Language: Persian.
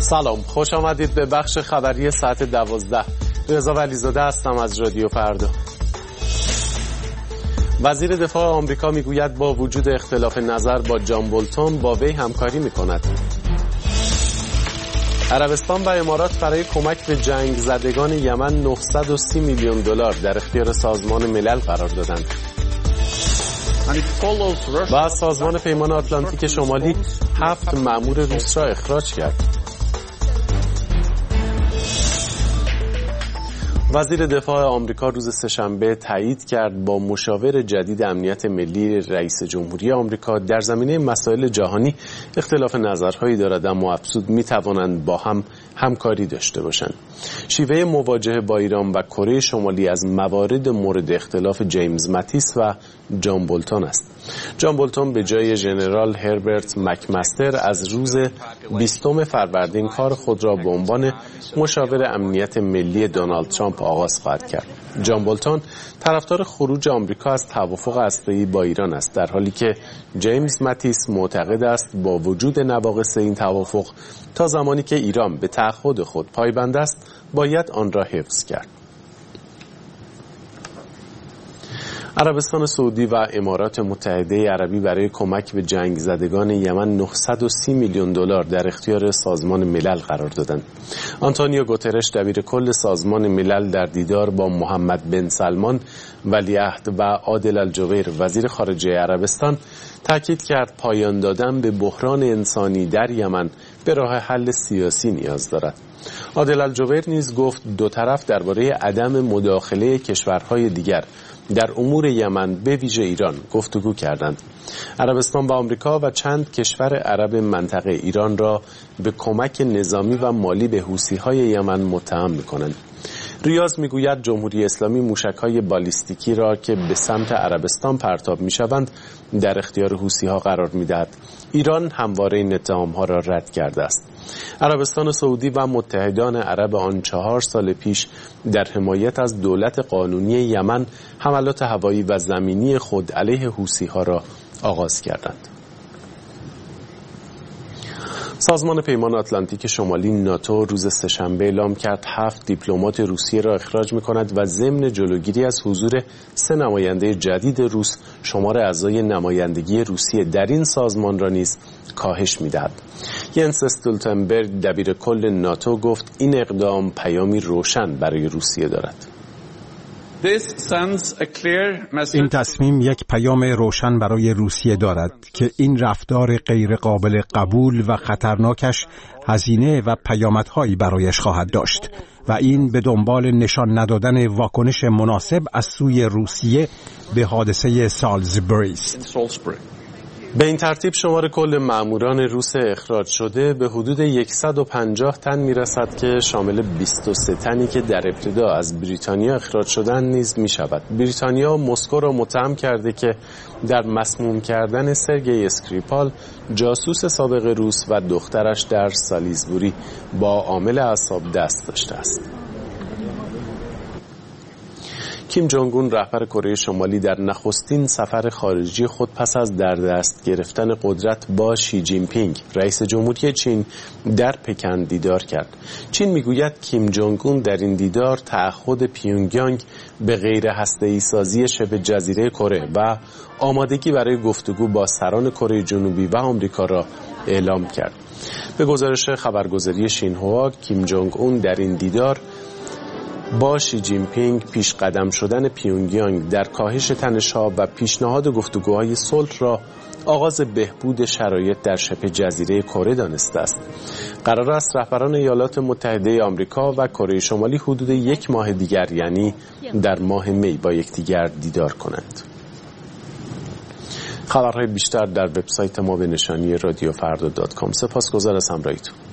سلام، خوش آمدید به بخش خبری ساعت 12. رضا ولیزاده هستم از رادیو فردا. وزیر دفاع آمریکا میگوید با وجود اختلاف نظر با جان بولتون با وی همکاری میکند. عربستان و امارات برای کمک به جنگ زدگان یمن 930 میلیون دلار در اختیار سازمان ملل قرار دادند. و سازمان پیمان آتلانتیک شمالی 7 مأمور روس را اخراج کرد. وزیر دفاع آمریکا روز سه‌شنبه تایید کرد با مشاور جدید امنیت ملی رئیس جمهوری آمریکا در زمینه مسائل جهانی اختلاف نظرهایی دارد، اما افزود می‌توانند با هم همکاری داشته باشند. شیوه مواجهه با ایران و کره شمالی از موارد مورد اختلاف جیمز ماتیس و جان بولتون است. جان بولتون به جای ژنرال هربرت مکمستر از روز 20 فروردین کار خود را به عنوان مشاور امنیت ملی دونالد ترامپ آغاز خواهد کرد. جان بولتون طرفدار خروج آمریکا از توافق هسته‌ای با ایران است، در حالی که جیمز ماتیس معتقد است با وجود نواقص این توافق تا زمانی که ایران به تعهد خود پایبند است باید آن را حفظ کرد. عربستان سعودی و امارات متحده عربی برای کمک به جنگ زدگان یمن 930 میلیون دلار در اختیار سازمان ملل قرار دادند. آنتونیو گوترش دبیر کل سازمان ملل در دیدار با محمد بن سلمان ولیعهد و عادل الجویر وزیر خارجه عربستان تاکید کرد پایان دادن به بحران انسانی در یمن به راه حل سیاسی نیاز دارد. عادل الجویر نیز گفت دو طرف درباره عدم مداخله کشورهای دیگر در امور یمن به ویژه ایران گفتگو کردند. عربستان و آمریکا و چند کشور عرب منطقه ایران را به کمک نظامی و مالی به حوثی‌های یمن متهم می‌کنند. ریاض میگوید جمهوری اسلامی موشک‌های بالیستیکی را که به سمت عربستان پرتاب می‌شوند در اختیار حوثی‌ها قرار می‌دهد. ایران همواره این اتهام‌ها را رد کرده است. عربستان سعودی و متحدان عرب آن 4 سال پیش در حمایت از دولت قانونی یمن حملات هوایی و زمینی خود علیه حوثی‌ها را آغاز کردند. سازمان پیمان آتلانتیک شمالی ناتو روز سه‌شنبه اعلام کرد 7 دیپلمات روسیه را اخراج می‌کند و ضمن جلوگیری از حضور 3 نماینده جدید روس شمار اعضای نمایندگی روسیه در این سازمان را نیز کاهش می‌دهد. ینس استولتنبرگ دبیر کل ناتو گفت این اقدام پیامی روشن برای روسیه دارد. این تصمیم یک پیام روشن برای روسیه دارد که این رفتار غیر قابل قبول و خطرناکش هزینه و پیامدهایی برایش خواهد داشت و این به دنبال نشان ندادن واکنش مناسب از سوی روسیه به حادثه سالزبوری است. به این ترتیب شمار کل ماموران روس اخراج شده به حدود 150 تن میرسد که شامل 23 تنی که در ابتدا از بریتانیا اخراج شدن نیز می شود. بریتانیا مسکو را متهم کرده که در مسموم کردن سرگئی اسکریپال جاسوس سابق روس و دخترش در سالیزبوری با عامل اعصاب دست داشته است. کیم جونگ اون رهبر کره شمالی در نخستین سفر خارجی خود پس از در دست گرفتن قدرت با شی جین پینگ رئیس جمهوری چین در پکن دیدار کرد. چین میگوید کیم جونگ اون در این دیدار تعهد پیونگیانگ به غیر هسته‌ای سازی شبه جزیره کره و آمادگی برای گفتگو با سران کره جنوبی و آمریکا را اعلام کرد. به گزارش خبرگزاری شینهوا کیم جونگ اون در این دیدار با شی جین پینگ پیش قدم شدن پیونگیانگ در کاهش تنش‌ها و پیشنهاد گفتگوهای صلح را آغاز بهبود شرایط در شبه جزیره کره دانسته است. قرار است رهبران ایالات متحده آمریکا و کره شمالی حدود 1 ماه دیگر یعنی در ماه می با یکدیگر دیدار کنند. خبرهای بیشتر در وبسایت ما به نشانی radioffarda.com. سپاسگزار از همراهیتون.